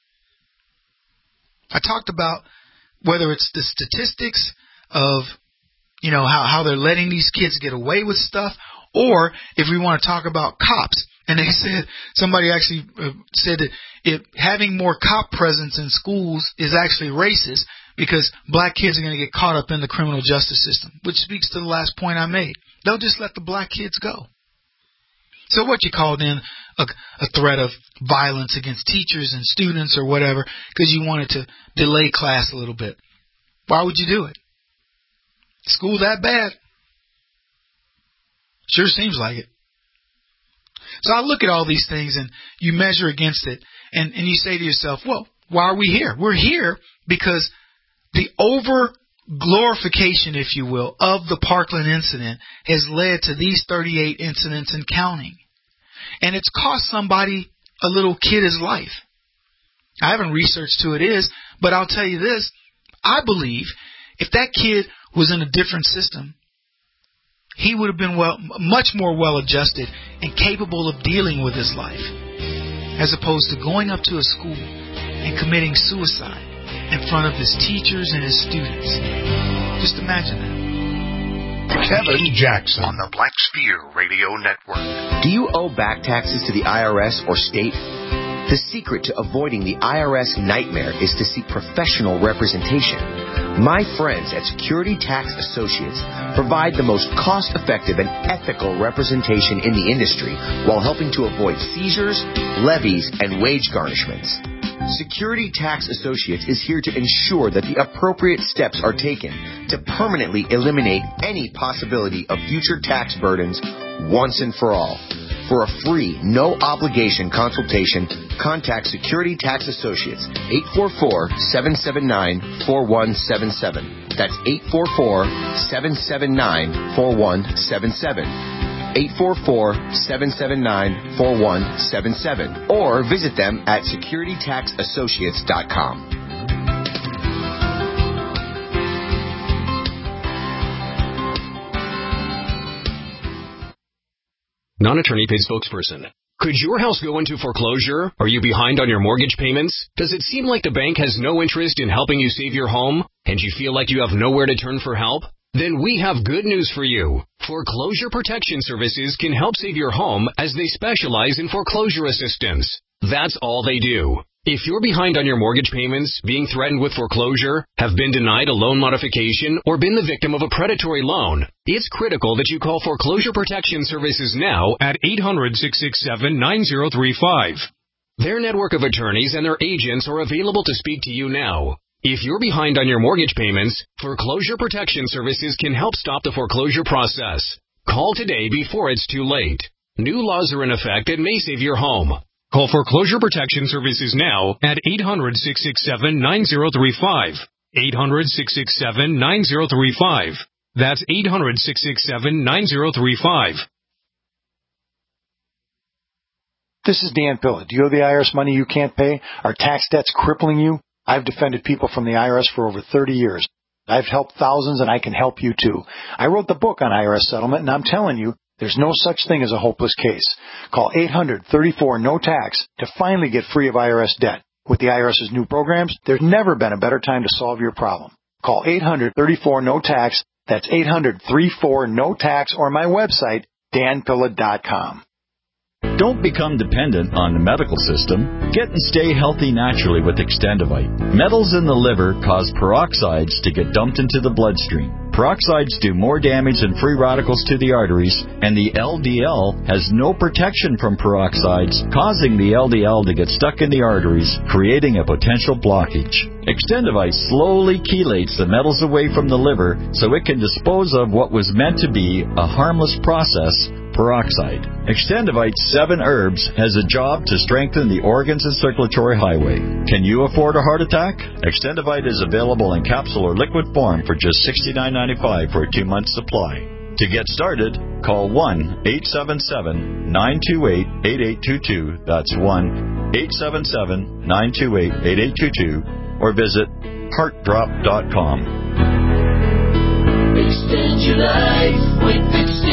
I talked about whether it's the statistics of, you know, how, how they're letting these kids get away with stuff, or if we want to talk about cops. And they said, somebody actually uh, said that if having more cop presence in schools is actually racist because black kids are going to get caught up in the criminal justice system, which speaks to the last point I made. They'll just let the black kids go. So what you called in a, a threat of violence against teachers and students or whatever because you wanted to delay class a little bit. Why would you do it? School that bad? Sure seems like it. So I look at all these things and you measure against it and, and you say to yourself, well, why are we here? We're here because the over glorification, if you will, of the Parkland incident has led to these thirty-eight incidents and counting. And it's cost somebody, a little kid, his life. I haven't researched who it is, but I'll tell you this. I believe if that kid was in a different system, he would have been well, much more well-adjusted and capable of dealing with his life, as opposed to going up to a school and committing suicide in front of his teachers and his students. Just imagine that. Kevin Jackson on the Black Sphere Radio Network. Do you owe back taxes to the I R S or state? The secret to avoiding the I R S nightmare is to seek professional representation. My friends at Security Tax Associates provide the most cost-effective and ethical representation in the industry while helping to avoid seizures, levies, and wage garnishments. Security Tax Associates is here to ensure that the appropriate steps are taken to permanently eliminate any possibility of future tax burdens once and for all. For a free, no-obligation consultation, contact Security Tax Associates, eight four four, seven seven nine, four one seven seven. That's eight four four, seven seven nine, four one seven seven. eight four four, seven seven nine, four one seven seven. Or visit them at security tax associates dot com. Non-attorney paid spokesperson. Could your house go into foreclosure? Are you behind on your mortgage payments? Does it seem like the bank has no interest in helping you save your home? And you feel like you have nowhere to turn for help? Then we have good news for you. Foreclosure Protection Services can help save your home as they specialize in foreclosure assistance. That's all they do. If you're behind on your mortgage payments, being threatened with foreclosure, have been denied a loan modification, or been the victim of a predatory loan, it's critical that you call Foreclosure Protection Services now at eight hundred, six six seven, nine zero three five. Their network of attorneys and their agents are available to speak to you now. If you're behind on your mortgage payments, Foreclosure Protection Services can help stop the foreclosure process. Call today before it's too late. New laws are in effect that may save your home. Call Foreclosure Protection Services now at eight hundred, six six seven, nine zero three five. eight hundred, six six seven, nine zero three five. That's eight hundred, six six seven, nine zero three five. This is Dan Pilla. Do you owe the I R S money you can't pay? Are tax debts crippling you? I've defended people from the I R S for over thirty years. I've helped thousands, and I can help you too. I wrote the book on I R S settlement, and I'm telling you, there's no such thing as a hopeless case. Call eight hundred, thirty-four, no tax to finally get free of I R S debt. With the IRS's new programs, there's never been a better time to solve your problem. Call eight hundred, thirty-four, no tax. That's eight hundred, thirty-four, no tax, or my website, dan pilla dot com. Don't become dependent on the medical system. Get and stay healthy naturally with Extendivite. Metals in the liver cause peroxides to get dumped into the bloodstream. Peroxides do more damage than free radicals to the arteries, and the L D L has no protection from peroxides, causing the L D L to get stuck in the arteries, creating a potential blockage. Extendivite slowly chelates the metals away from the liver so it can dispose of what was meant to be a harmless process, peroxide. Extendivite's seven herbs has a job to strengthen the organs and circulatory highway. Can you afford a heart attack? Extendivite is available in capsule or liquid form for just sixty-nine ninety-five for a two-month supply. To get started, call one eight seven seven, nine two eight, eight eight two two. That's one eight seven seven, nine two eight, eight eight two two. Or visit heart drop dot com. Extend your life with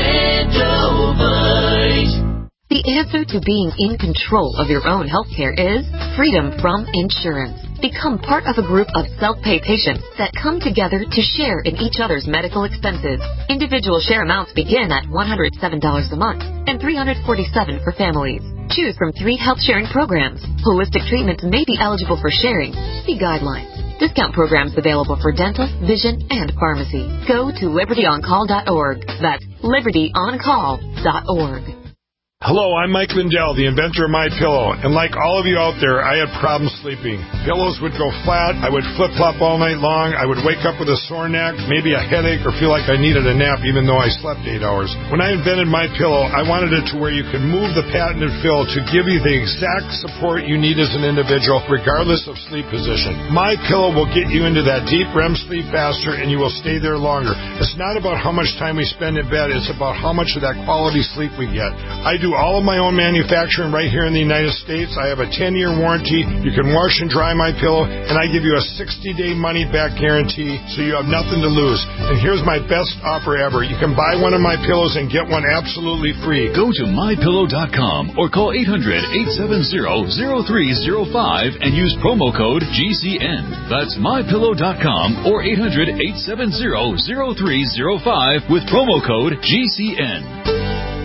Extendivite. The answer to being in control of your own healthcare is freedom from insurance. Become part of a group of self-pay patients that come together to share in each other's medical expenses. Individual share amounts begin at one hundred seven dollars a month and three hundred forty-seven dollars for families. Choose from three health sharing programs. Holistic treatments may be eligible for sharing. See guidelines. Discount programs available for dental, vision, and pharmacy. Go to liberty on call dot org. That's liberty on call dot org. Hello, I'm Mike Lindell, the inventor of MyPillow, and like all of you out there, I had problems sleeping. Pillows would go flat, I would flip-flop all night long, I would wake up with a sore neck, maybe a headache, or feel like I needed a nap even though I slept eight hours. When I invented MyPillow, I wanted it to where you could move the patented fill to give you the exact support you need as an individual, regardless of sleep position. MyPillow will get you into that deep R E M sleep faster, and you will stay there longer. It's not about how much time we spend in bed, it's about how much of that quality sleep we get. I do all of my own manufacturing right here in the United States. I have a ten-year warranty. You can wash and dry my pillow, and I give you a sixty-day money-back guarantee, so you have nothing to lose. And here's my best offer ever. You can buy one of my pillows and get one absolutely free. Go to my pillow dot com or call eight hundred, eight seven zero, zero three zero five and use promo code G C N. That's my pillow dot com or eight hundred, eight seven zero, zero three zero five with promo code G C N.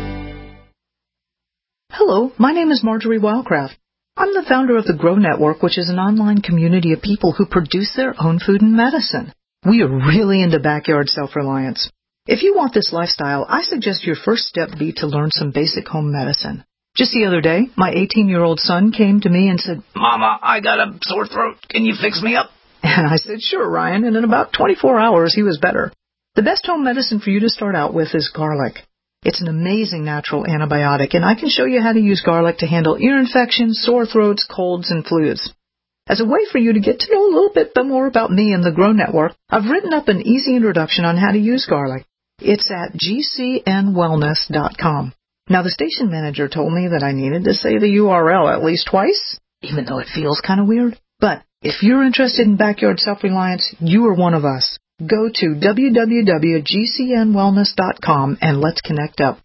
Hello, my name is Marjorie Wildcraft. I'm the founder of the Grow Network, which is an online community of people who produce their own food and medicine. We are really into backyard self-reliance. If you want this lifestyle, I suggest your first step be to learn some basic home medicine. Just the other day, my eighteen-year-old son came to me and said, "Mama, I got a sore throat. Can you fix me up?" And I said, "Sure, Ryan," and in about twenty-four hours, he was better. The best home medicine for you to start out with is garlic. It's an amazing natural antibiotic, and I can show you how to use garlic to handle ear infections, sore throats, colds, and flus. As a way for you to get to know a little bit more about me and the Grow Network, I've written up an easy introduction on how to use garlic. It's at G C N wellness dot com. Now, the station manager told me that I needed to say the U R L at least twice, even though it feels kind of weird. But if you're interested in backyard self-reliance, you are one of us. Go to w w w dot G C N wellness dot com and let's connect up.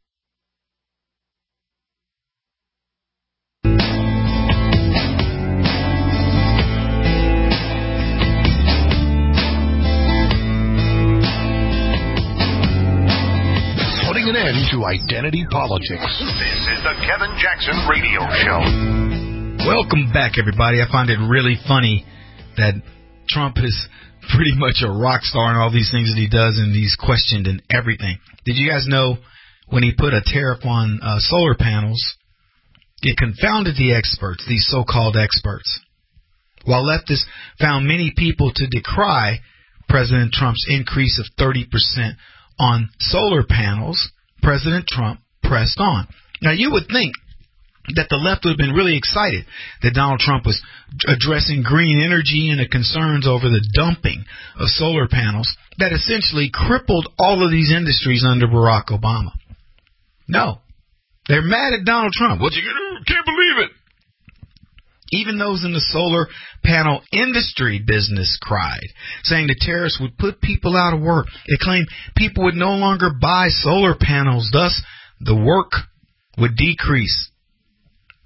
Putting an end to identity politics. This is the Kevin Jackson Radio Show. Welcome back, everybody. I find it really funny that Trump is pretty much a rock star in all these things that he does, and he's questioned in everything. Did you guys know when he put a tariff on uh, solar panels, it confounded the experts, these so-called experts. While leftists found many people to decry President Trump's increase of thirty percent on solar panels, President Trump pressed on. Now, you would think that the left would have been really excited that Donald Trump was addressing green energy and the concerns over the dumping of solar panels that essentially crippled all of these industries under Barack Obama. No. They're mad at Donald Trump. What you gonna do? Can't believe it. Even those in the solar panel industry business cried, saying the tariffs would put people out of work. They claimed people would no longer buy solar panels, thus the work would decrease.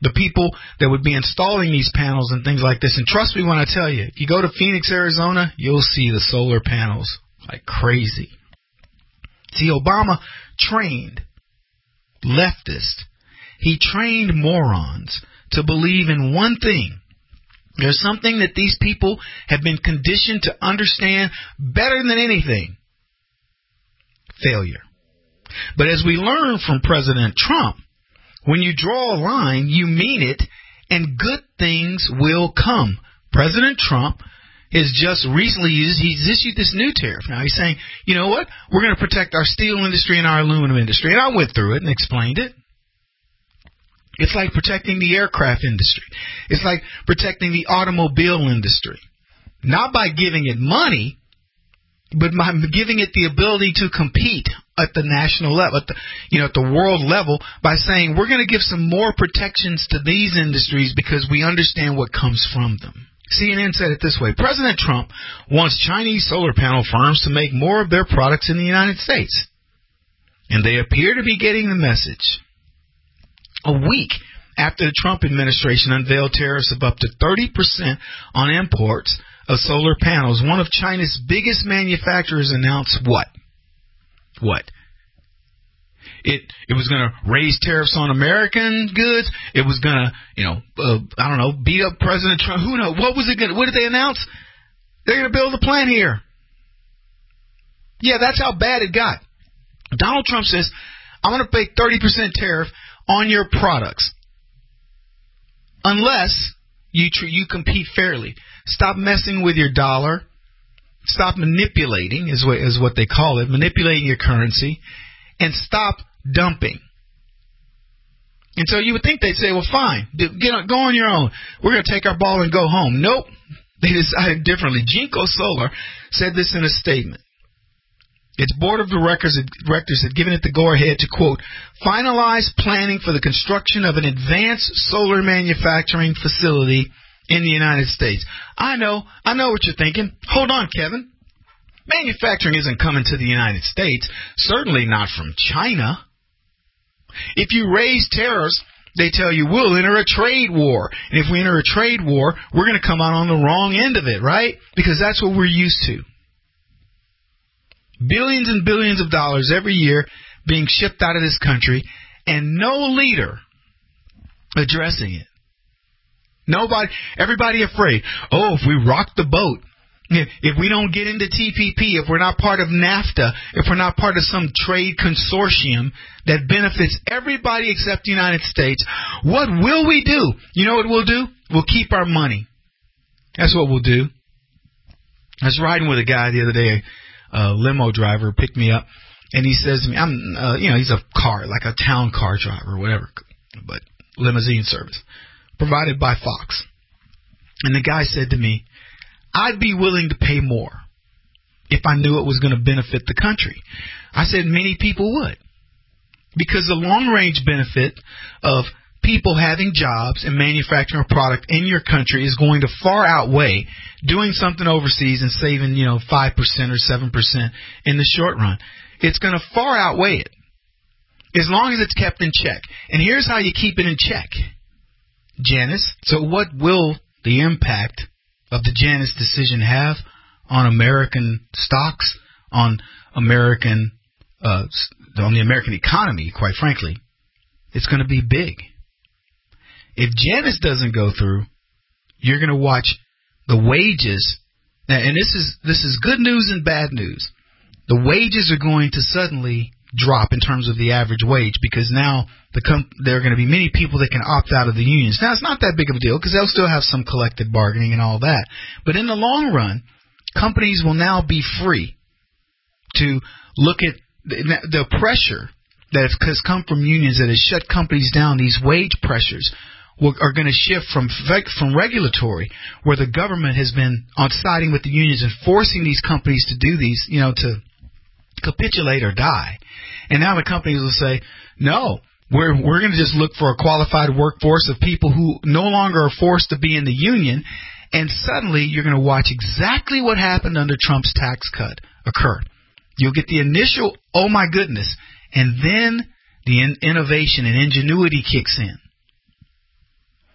the people that would be installing these panels and things like this. And trust me when I tell you, if you go to Phoenix, Arizona, you'll see the solar panels like crazy. See, Obama trained leftists. He trained morons to believe in one thing. There's something that these people have been conditioned to understand better than anything. Failure. But as we learn from President Trump, when you draw a line, you mean it, and good things will come. President Trump has just recently used, he's issued this new tariff. Now he's saying, you know what, we're going to protect our steel industry and our aluminum industry. And I went through it and explained it. It's like protecting the aircraft industry. It's like protecting the automobile industry. Not by giving it money, but by giving it the ability to compete at the national level, at the, you know, at the world level, by saying we're going to give some more protections to these industries because we understand what comes from them. C N N said it this way. President Trump wants Chinese solar panel firms to make more of their products in the United States. And they appear to be getting the message. A week after the Trump administration unveiled tariffs of up to thirty percent on imports of solar panels, one of China's biggest manufacturers announced what? What? It it was going to raise tariffs on American goods. It was going to, you know, uh, I don't know, beat up President Trump. Who knows? What was it going to, what did they announce? They're going to build a plant here. Yeah, that's how bad it got. Donald Trump says, I'm going to pay thirty percent tariff on your products unless you tr- you compete fairly. Stop messing with your dollar. Stop manipulating, is what, is what they call it, manipulating your currency, and stop dumping. And so you would think they'd say, well, fine, get on, go on your own. We're going to take our ball and go home. Nope. They decided differently. Jinko Solar said this in a statement. Its board of directors had given it the go-ahead to, quote, finalize planning for the construction of an advanced solar manufacturing facility in the United States. I know, I know what you're thinking. Hold on, Kevin. Manufacturing isn't coming to the United States, certainly not from China. If you raise tariffs, they tell you we'll enter a trade war. And if we enter a trade war, we're going to come out on the wrong end of it, right? Because that's what we're used to. Billions and billions of dollars every year being shipped out of this country and no leader addressing it. Nobody, everybody afraid. Oh, if we rock the boat, if, if we don't get into T P P, if we're not part of NAFTA, if we're not part of some trade consortium that benefits everybody except the United States, what will we do? You know what we'll do? We'll keep our money. That's what we'll do. I was riding with a guy the other day, a limo driver picked me up, and he says to me, I'm, uh, you know, he's a car, like a town car driver or whatever, but limousine service, provided by Fox. And the guy said to me, I'd be willing to pay more if I knew it was going to benefit the country. I said many people would, because the long-range benefit of people having jobs and manufacturing a product in your country is going to far outweigh doing something overseas and saving, you know, five percent or seven percent in the short run. It's going to far outweigh it, as long as it's kept in check. And here's how you keep it in check, Janice. So what will the impact of the Janice decision have on American stocks, on American, uh, on the American economy, quite frankly? It's going to be big. If Janice doesn't go through, you're going to watch the wages, and this is this is good news and bad news. The wages are going to suddenly drop in terms of the average wage, because now the com- there are going to be many people that can opt out of the unions. Now, it's not that big of a deal because they'll still have some collective bargaining and all that. But in the long run, companies will now be free to look at the, the pressure that has come from unions that has shut companies down. These wage pressures will, are going to shift from from regulatory, where the government has been on siding with the unions and forcing these companies to do these, you know, to capitulate or die. And now the companies will say, no, we're we're going to just look for a qualified workforce of people who no longer are forced to be in the union. And suddenly you're going to watch exactly what happened under Trump's tax cut occur. You'll get the initial, oh my goodness, and then the in- innovation and ingenuity kicks in.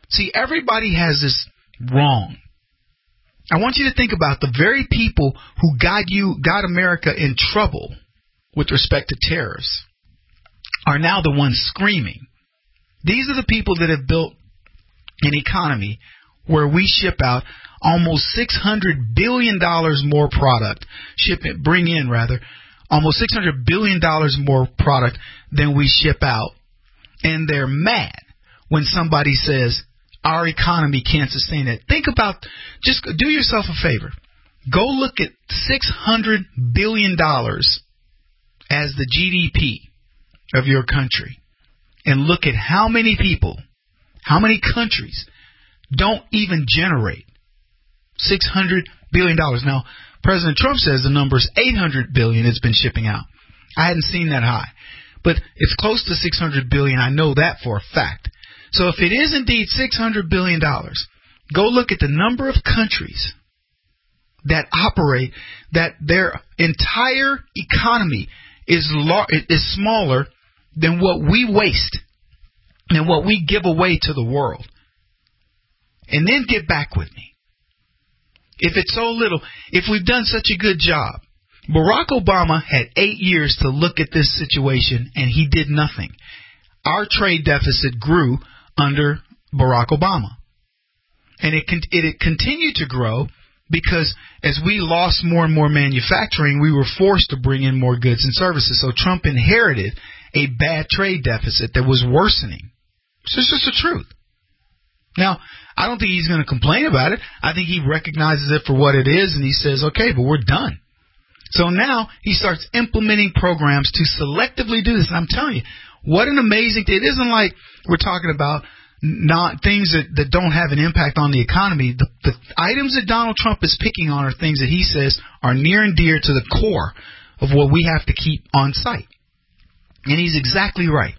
See, everybody has this wrong. I want you to think about the very people who got you, got America in trouble with respect to tariffs are now the ones screaming. These are the people that have built an economy where we ship out almost six hundred billion dollars more product, ship it, bring in rather, almost six hundred billion dollars more product than we ship out. And they're mad when somebody says our economy can't sustain it. Think about, just do yourself a favor. Go look at six hundred billion dollars as the G D P of your country and look at how many people, how many countries don't even generate six hundred billion dollars. Now, President Trump says the number is eight hundred billion dollars it's been shipping out. I hadn't seen that high. But it's close to six hundred billion dollars. I know that for a fact. So if it is indeed six hundred billion dollars, go look at the number of countries that operate, that their entire economy is lar- is smaller than what we waste and what we give away to the world. And then get back with me. If it's so little, if we've done such a good job, Barack Obama had eight years to look at this situation, and he did nothing. Our trade deficit grew under Barack Obama. And it, con- it, it continued to grow because as we lost more and more manufacturing, we were forced to bring in more goods and services. So Trump inherited a bad trade deficit that was worsening. So it's just the truth. Now, I don't think he's going to complain about it. I think he recognizes it for what it is, and he says, okay, but we're done. So now he starts implementing programs to selectively do this. And I'm telling you, what an amazing thing. It isn't like we're talking about not things that, that don't have an impact on the economy. The, the items that Donald Trump is picking on are things that he says are near and dear to the core of what we have to keep on site. And he's exactly right.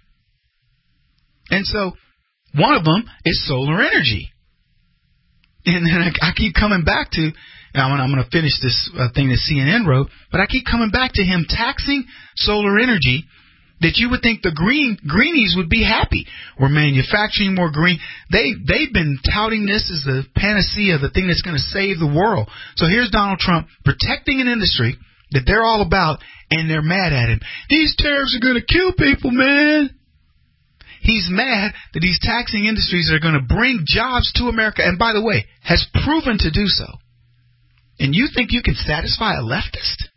And so one of them is solar energy. And then I, I keep coming back to, and I'm, I'm going to finish this uh, thing that C N N wrote, but I keep coming back to him taxing solar energy that you would think the green greenies would be happy. We're manufacturing more green. They, they've been touting this as the panacea, the thing that's going to save the world. So here's Donald Trump protecting an industry that they're all about, and they're mad at him. These tariffs are going to kill people, man. He's mad that these taxing industries are going to bring jobs to America, and by the way, has proven to do so. And you think you can satisfy a leftist?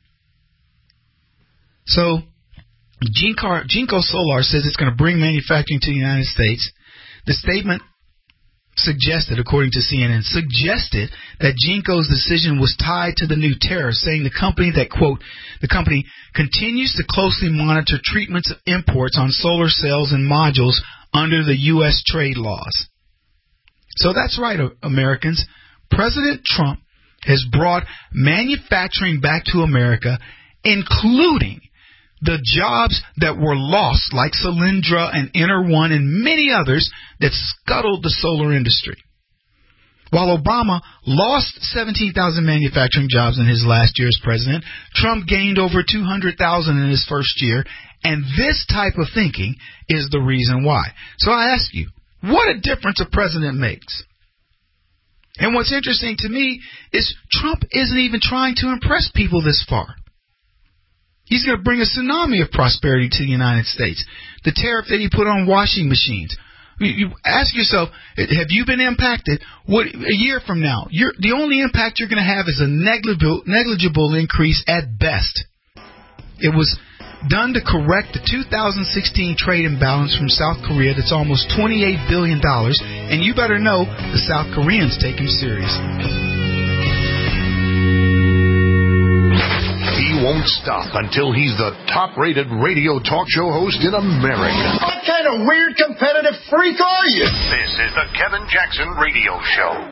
So, Jinko, Jinko Solar says it's going to bring manufacturing to the United States. The statement suggested, according to C N N, suggested that Jinko's decision was tied to the new tariffs, saying the company that, quote, the company continues to closely monitor treatments of imports on solar cells and modules under the U S trade laws. So that's right, Americans. President Trump has brought manufacturing back to America, including the jobs that were lost, like Solyndra and EnerOne and many others that scuttled the solar industry. While Obama lost seventeen thousand manufacturing jobs in his last year as president, Trump gained over two hundred thousand in his first year, and this type of thinking is the reason why. So I ask you, what a difference a president makes. And what's interesting to me is Trump isn't even trying to impress people this far. He's going to bring a tsunami of prosperity to the United States. The tariff that he put on washing machines. You, you ask yourself, have you been impacted? What a year from now, you're, the only impact you're going to have is a negligible, negligible increase at best. It was done to correct the two thousand sixteen trade imbalance from South Korea that's almost twenty-eight billion dollars, and you better know the South Koreans take him seriously. He won't stop until he's the top-rated radio talk show host in America. What kind of weird competitive freak are you? This is the Kevin Jackson Radio Show.